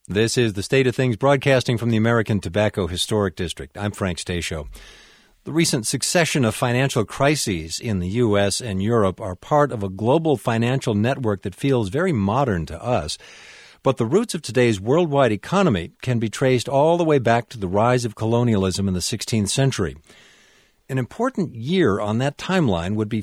This is The State of Things, broadcasting from the American Tobacco Historic District. I'm Frank Stasio. The recent succession of financial crises in the U.S. and Europe are part of a global financial network that feels very modern to us. But the roots of today's worldwide economy can be traced all the way back to the rise of colonialism in the 16th century. An important year on that timeline would be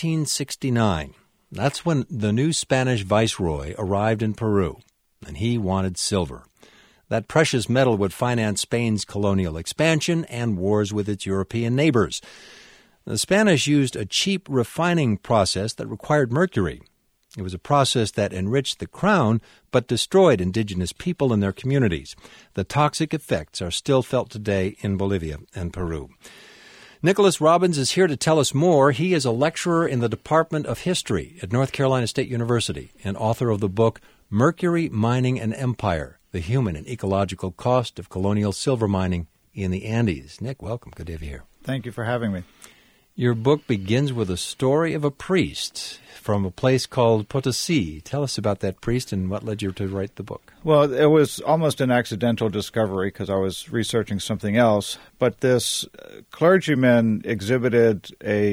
1569. That's when the new Spanish viceroy arrived in Peru, and he wanted silver. That precious metal would finance Spain's colonial expansion and wars with its European neighbors. The Spanish used a cheap refining process that required mercury. It was a process that enriched the crown but destroyed indigenous people and their communities. The toxic effects are still felt today in Bolivia and Peru. Nicholas Robbins is here to tell us more. He is a lecturer in the Department of History at North Carolina State University and author of the book Mercury, Mining and Empire, The Human and Ecological Cost of Colonial Silver Mining in the Andes. Nick, welcome. Good to have you here. Thank you for having me. Your book begins with a story of a priest from a place called Potosi. Tell us about that priest and what led you to write the book. Well, it was almost an accidental discovery because I was researching something else. But this clergyman exhibited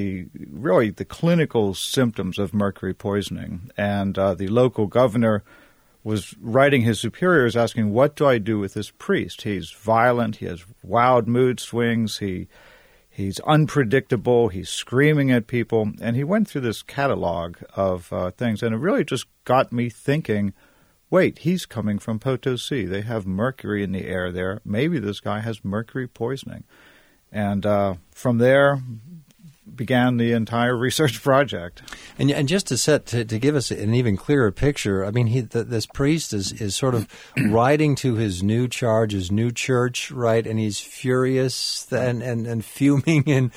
the clinical symptoms of mercury poisoning. And the local governor was writing his superiors asking, what do I do with this priest? He's violent. He has wild mood swings. He's unpredictable. He's screaming at people. And he went through this catalog of things. And it really just got me thinking, wait, he's coming from Potosi. They have mercury in the air there. Maybe this guy has mercury poisoning. And from there began the entire research project. And just to give us an even clearer picture, I mean, this priest is sort of riding to his new charge, his new church, right? And he's furious and fuming and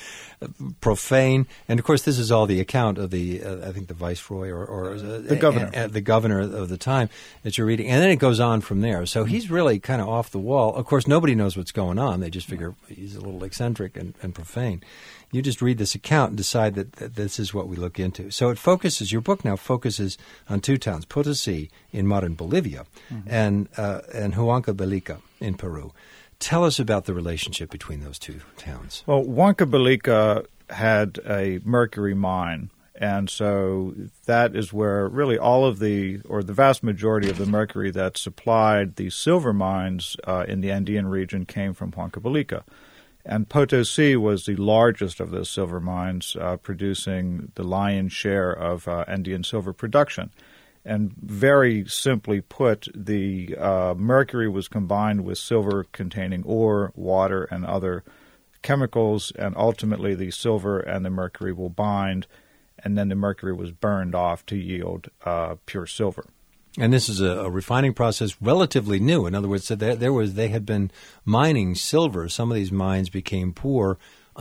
profane. And of course, this is all the account of the I think the viceroy or the governor, the governor of the time that you're reading. And then it goes on from there. So he's really kind of off the wall. Of course, nobody knows what's going on. They just figure he's a little eccentric and profane. You just read this account and decide that this is what we look into. So your book now focuses on two towns, Potosi in modern Bolivia and Huancavelica in Peru. Tell us about the relationship between those two towns. Well, Huancavelica had a mercury mine, and so that is where really all of the vast majority of the mercury that supplied the silver mines in the Andean region came from Huancavelica. And Potosi was the largest of those silver mines, producing the lion's share of Andean silver production. And very simply put, the mercury was combined with silver-containing ore, water, and other chemicals, and ultimately the silver and the mercury will bind, and then the mercury was burned off to yield pure silver. And this is a refining process relatively new. In other words, they had been mining silver. Some of these mines became poor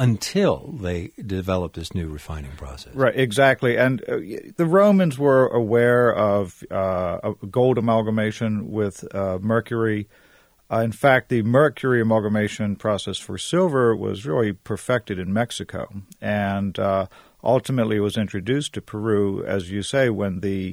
until they developed this new refining process. Right, exactly. And the Romans were aware of gold amalgamation with mercury. In fact, the mercury amalgamation process for silver was really perfected in Mexico. And ultimately it was introduced to Peru, as you say, when the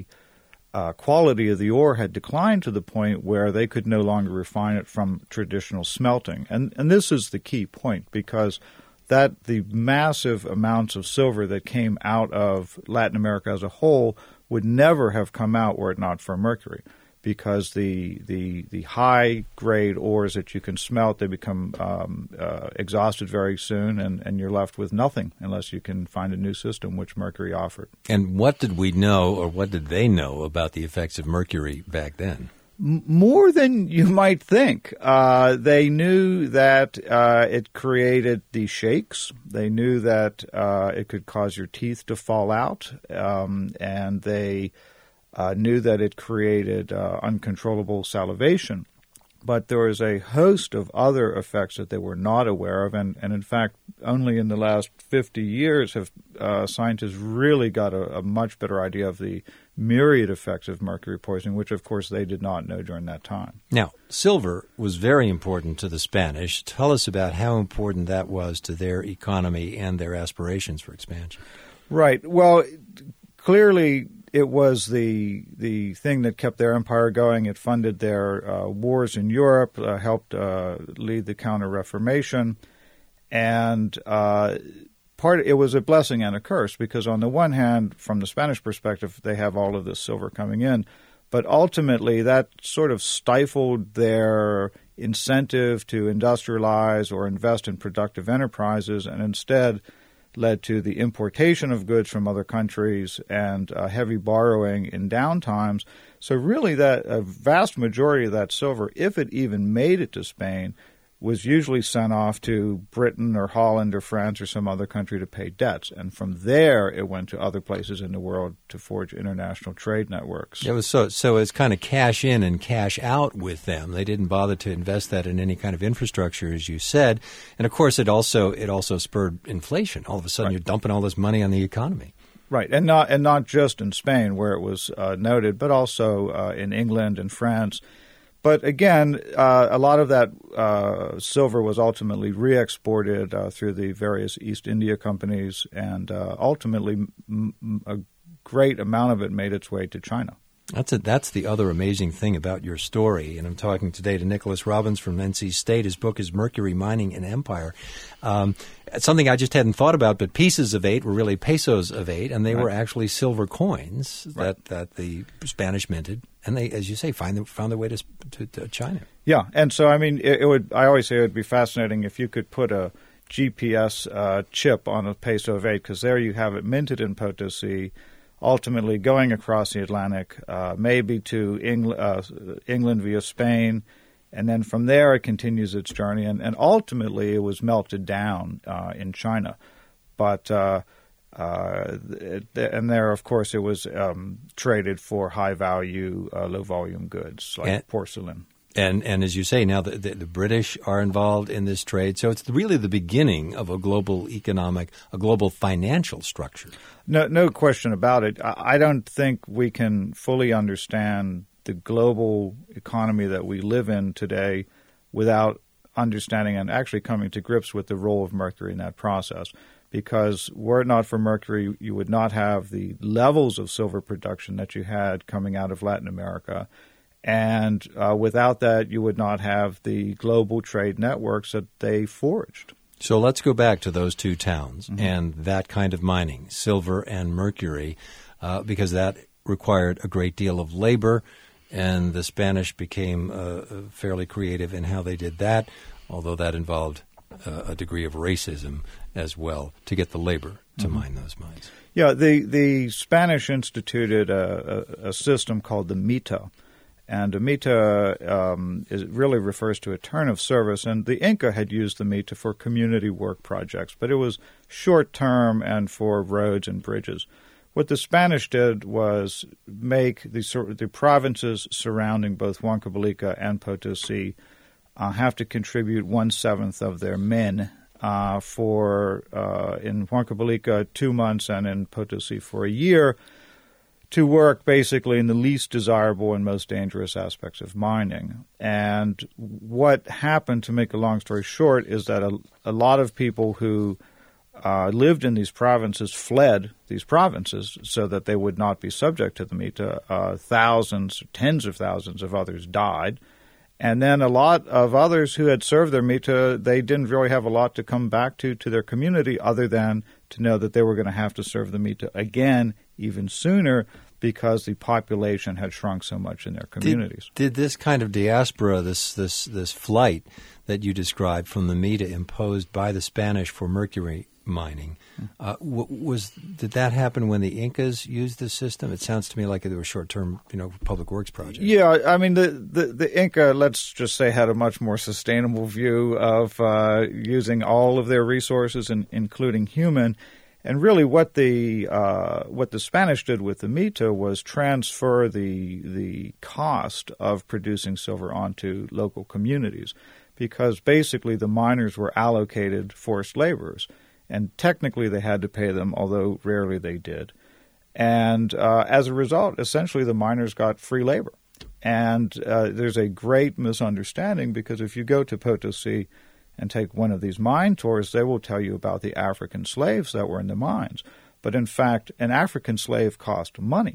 quality of the ore had declined to the point where they could no longer refine it from traditional smelting. And this is the key point, because that the massive amounts of silver that came out of Latin America as a whole would never have come out were it not for mercury, because the high-grade ores that you can smelt, they become exhausted very soon, and you're left with nothing unless you can find a new system, which mercury offered. And what did we know, or what did they know about the effects of mercury back then? More than you might think. They knew that it created the shakes. They knew that it could cause your teeth to fall out, and they knew that it created uncontrollable salivation. But there was a host of other effects that they were not aware of, and in fact, only in the last 50 years have scientists really got a much better idea of the myriad effects of mercury poisoning, which, of course, they did not know during that time. Now, silver was very important to the Spanish. Tell us about how important that was to their economy and their aspirations for expansion. Right. Well, clearly, it was the thing that kept their empire going. It funded their wars in Europe, helped lead the Counter-Reformation, and it was a blessing and a curse, because on the one hand, from the Spanish perspective, they have all of this silver coming in, but ultimately that sort of stifled their incentive to industrialize or invest in productive enterprises, and instead led to the importation of goods from other countries and heavy borrowing in downtimes. So really a vast majority of that silver, if it even made it to Spain, was usually sent off to Britain or Holland or France or some other country to pay debts. And from there, it went to other places in the world to forge international trade networks. It was so it's kind of cash in and cash out with them. They didn't bother to invest that in any kind of infrastructure, as you said. And, of course, it also spurred inflation. All of a sudden, You're dumping all this money on the economy. Right, and not just in Spain, where it was noted, but also in England and France. But again, a lot of that silver was ultimately re-exported through the various East India companies, and ultimately a great amount of it made its way to China. That's the other amazing thing about your story. And I'm talking today to Nicholas Robbins from NC State. His book is Mercury, Mining and Empire. Something I just hadn't thought about, but pieces of 8 were really pesos of 8, and they were actually silver coins that the Spanish minted. And they, as you say, found their way to China. Yeah, and so I mean, I always say it would be fascinating if you could put a GPS chip on a peso of 8, because there you have it minted in Potosi, ultimately going across the Atlantic, maybe to England via Spain, and then from there it continues its journey, and ultimately it was melted down in China, but. And there, of course, it was traded for high-value, low-volume goods like porcelain. And as you say, now the British are involved in this trade. So it's really the beginning of a global financial structure. No question about it. I don't think we can fully understand the global economy that we live in today without understanding and actually coming to grips with the role of mercury in that process. Because were it not for mercury, you would not have the levels of silver production that you had coming out of Latin America. And without that, you would not have the global trade networks that they forged. So let's go back to those two towns and that kind of mining, silver and mercury, because that required a great deal of labor, and the Spanish became fairly creative in how they did that, although that involved a degree of racism as well to get the labor to mine those mines. Yeah, the Spanish instituted a system called the mita, and a mita really refers to a turn of service, and the Inca had used the mita for community work projects, but it was short-term and for roads and bridges. What the Spanish did was make the provinces surrounding both Huancavelica and Potosi have to contribute 1/7 of their men for in Huancavelica 2 months and in Potosi for a year to work basically in the least desirable and most dangerous aspects of mining. And what happened, to make a long story short, is that a lot of people who lived in these provinces fled these provinces so that they would not be subject to the mita. Thousands, tens of thousands of others died. And then a lot of others who had served their mita, they didn't really have a lot to come back to their community other than to know that they were going to have to serve the mita again even sooner because the population had shrunk so much in their communities. Did this kind of diaspora, this flight that you described from the mita imposed by the Spanish for mercury mining, did that happen when the Incas used this system? It sounds to me like they were short-term, public works projects. Yeah, I mean the Inca, let's just say, had a much more sustainable view of using all of their resources, including human. And really, what the Spanish did with the mita was transfer the cost of producing silver onto local communities, because basically the miners were allocated forced laborers. And technically they had to pay them, although rarely they did. And as a result, essentially the miners got free labor. And there's a great misunderstanding, because if you go to Potosi and take one of these mine tours, they will tell you about the African slaves that were in the mines. But in fact, an African slave cost money.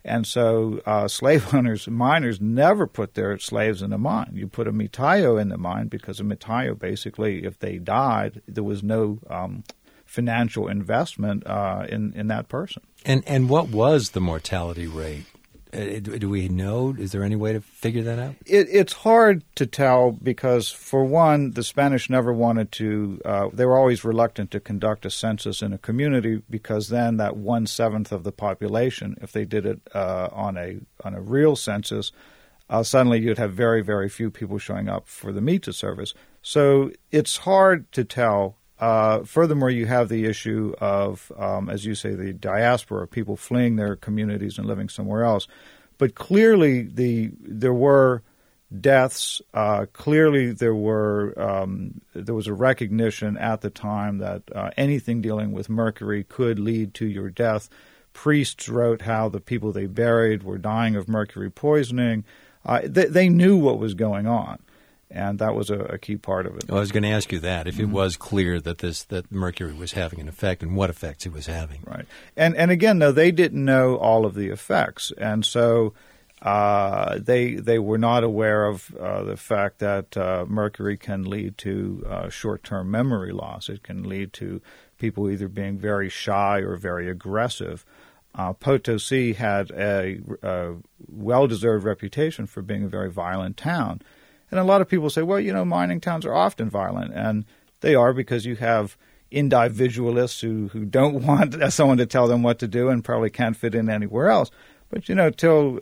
And so slave owners, miners, never put their slaves in the mine. You put a mitayo in the mine because a mitayo, basically, if they died, there was no financial investment in that person. And what was the mortality rate? Do we know? Is there any way to figure that out? It's hard to tell because, for one, the Spanish never wanted to they were always reluctant to conduct a census in a community because then that 1/7 of the population, if they did it on a real census, suddenly you'd have very, very few people showing up for the mita service. So it's hard to tell. Furthermore, you have the issue of, as you say, the diaspora, people fleeing their communities and living somewhere else. But clearly, there were deaths. Clearly, there was a recognition at the time that anything dealing with mercury could lead to your death. Priests wrote how the people they buried were dying of mercury poisoning. They knew what was going on. And that was a key part of it. Well, I was going to ask you that, if it was clear that mercury was having an effect and what effects it was having. Right. And again, though, they didn't know all of the effects. And so they were not aware of the fact that mercury can lead to short-term memory loss. It can lead to people either being very shy or very aggressive. Potosi had a well-deserved reputation for being a very violent town. And a lot of people say, well, mining towns are often violent. And they are because you have individualists who don't want someone to tell them what to do and probably can't fit in anywhere else. But, till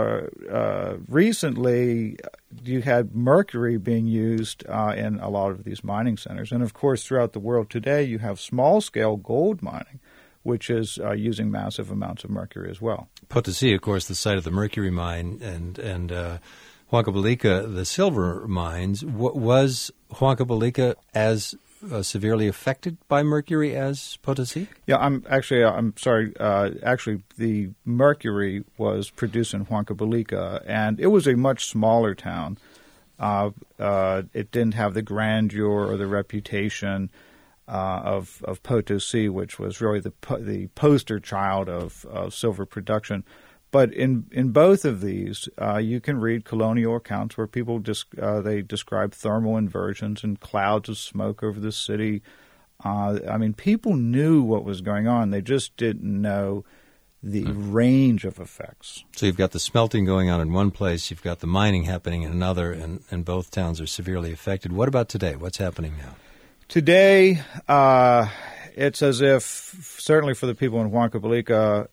recently, you had mercury being used in a lot of these mining centers. And, of course, throughout the world today, you have small-scale gold mining, which is using massive amounts of mercury as well. Potosi, of course, the site of the mercury mine, and Huancavelica, the silver mines. Was Huancavelica as severely affected by mercury as Potosi? Yeah, I'm sorry. Actually, the mercury was produced in Huancavelica, and it was a much smaller town. It didn't have the grandeur or the reputation of Potosi, which was really the poster child of silver production. But in both of these, you can read colonial accounts where people they describe thermal inversions and clouds of smoke over the city. People knew what was going on. They just didn't know the range of effects. So you've got the smelting going on in one place, you've got the mining happening in another, and both towns are severely affected. What about today? What's happening now? Today, it's as if, certainly for the people in Huancavelica,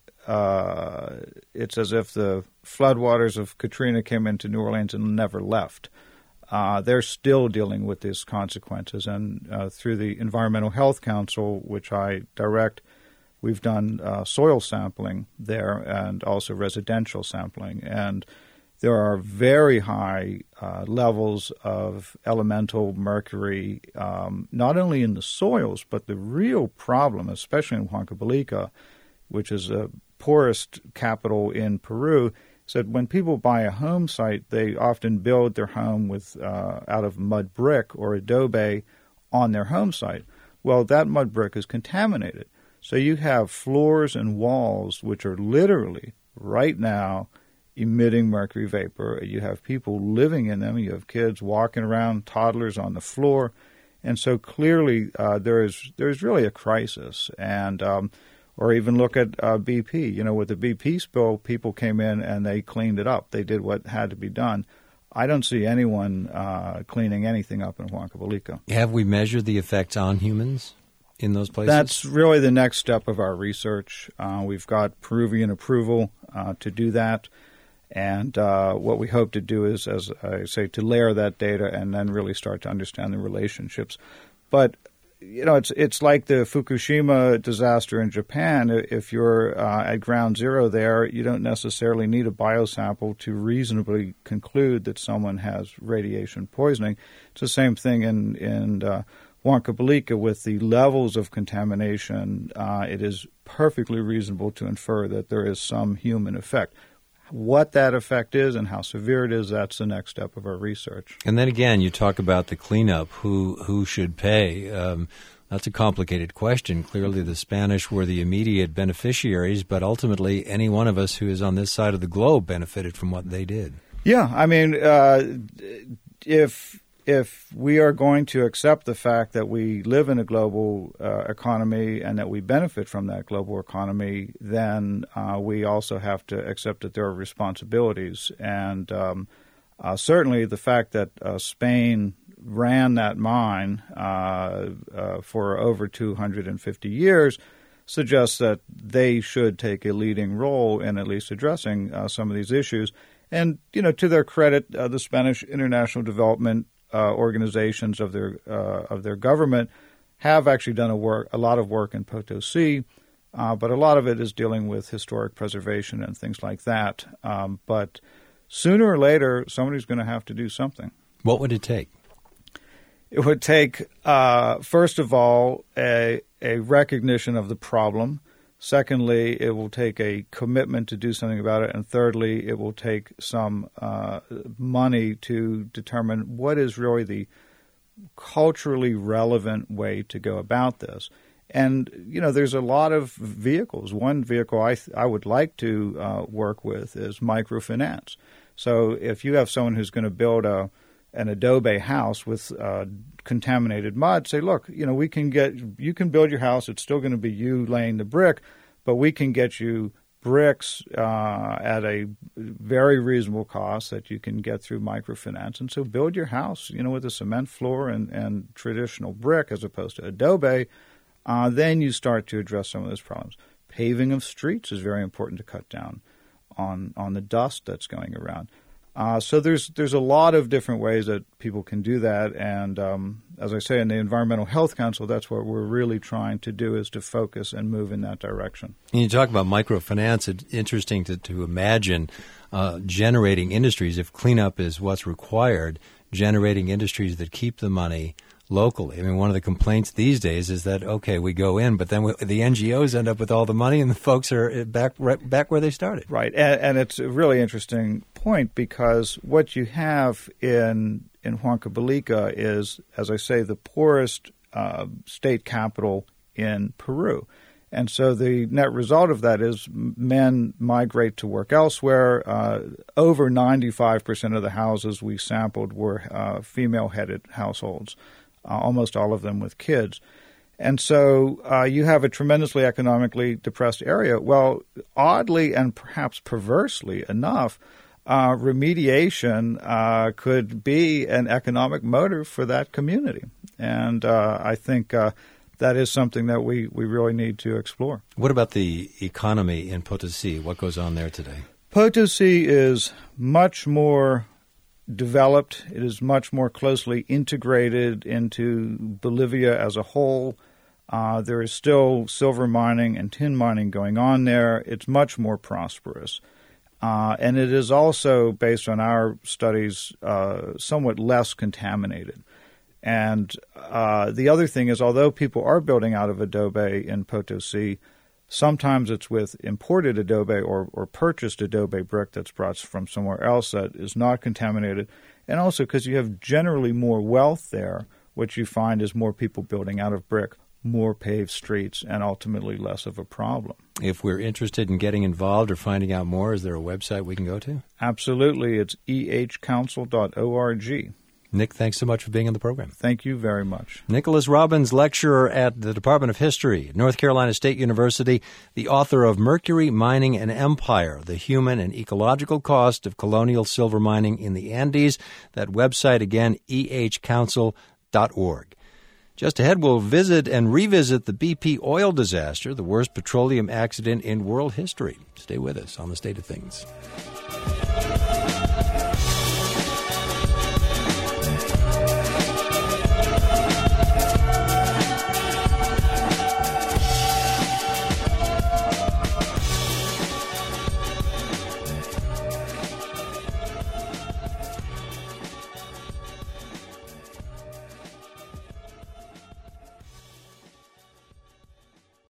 it's as if the floodwaters of Katrina came into New Orleans and never left. They're still dealing with these consequences. And through the Environmental Health Council, which I direct, we've done soil sampling there and also residential sampling. And there are very high levels of elemental mercury, not only in the soils, but the real problem, especially in Huancavelica, which is the poorest capital in Peru, is that when people buy a home site, they often build their home with out of mud brick or adobe on their home site. Well, that mud brick is contaminated. So you have floors and walls which are literally, right now, emitting mercury vapor. You have people living in them. You have kids walking around, toddlers on the floor. And so clearly there's really a crisis. And or even look at BP. With the BP spill, people came in and they cleaned it up. They did what had to be done. I don't see anyone cleaning anything up in Huancavelica. Have we measured the effects on humans in those places? That's really the next step of our research. We've got Peruvian approval to do that. And what we hope to do is, as I say, to layer that data and then really start to understand the relationships. But it's like the Fukushima disaster in Japan. If you're at ground zero there, you don't necessarily need a biosample to reasonably conclude that someone has radiation poisoning. It's the same thing in Huancavelica with the levels of contamination. It is perfectly reasonable to infer that there is some human effect. What that effect is and how severe it is, that's the next step of our research. And then again, you talk about the cleanup, who should pay. That's a complicated question. Clearly, the Spanish were the immediate beneficiaries, but ultimately, any one of us who is on this side of the globe benefited from what they did. Yeah, I mean, if we are going to accept the fact that we live in a global economy and that we benefit from that global economy, then we also have to accept that there are responsibilities. And certainly the fact that Spain ran that mine for over 250 years suggests that they should take a leading role in at least addressing some of these issues. And, to their credit, the Spanish international development organizations of their government have actually done a lot of work in Potosi, but a lot of it is dealing with historic preservation and things like that. But sooner or later, somebody's going to have to do something. What would it take? It would take, first of all, a recognition of the problem. Secondly, it will take a commitment to do something about it. And thirdly, it will take some money to determine what is really the culturally relevant way to go about this. And, there's a lot of vehicles. One vehicle I would like to work with is microfinance. So if you have someone who's going to build an adobe house with contaminated mud, say, look, you can build your house. It's still going to be you laying the brick, but we can get you bricks at a very reasonable cost that you can get through microfinance. And so build your house, with a cement floor and traditional brick as opposed to adobe. Then you start to address some of those problems. Paving of streets is very important to cut down on the dust that's going around. So there's a lot of different ways that people can do that, and as I say, in the Environmental Health Council, that's what we're really trying to do, is to focus and move in that direction. And you talk about microfinance. It's interesting to imagine generating industries, if cleanup is what's required, generating industries that keep the money locally. I mean, one of the complaints these days is that, okay, we go in, but then the NGOs end up with all the money and the folks are back where they started. Right, and it's a really interesting point, because what you have in Huancavelica is, as I say, the poorest state capital in Peru. And so the net result of that is men migrate to work elsewhere. Over 95% of the houses we sampled were female-headed households, almost all of them with kids. And so you have a tremendously economically depressed area. Well, oddly and perhaps perversely enough, remediation could be an economic motor for that community. And I think that is something that we really need to explore. What about the economy in Potosi? What goes on there today? Potosi is much more developed. It is much more closely integrated into Bolivia as a whole. There is still silver mining and tin mining going on there. It's much more prosperous. And it is also, based on our studies, somewhat less contaminated. And the other thing is, although people are building out of adobe in Potosi, sometimes it's with imported adobe or purchased adobe brick that's brought from somewhere else that is not contaminated. And also because you have generally more wealth there, what you find is more people building out of brick, more paved streets, and ultimately less of a problem. If we're interested in getting involved or finding out more, is there a website we can go to? Absolutely. It's ehcouncil.org. Nick, thanks so much for being on the program. Thank you very much. Nicholas Robbins, lecturer at the Department of History at North Carolina State University, the author of Mercury, Mining, and Empire, The Human and Ecological Cost of Colonial Silver Mining in the Andes. That website, again, ehcouncil.org. Just ahead, we'll visit and revisit the BP oil disaster, the worst petroleum accident in world history. Stay with us on The State of Things.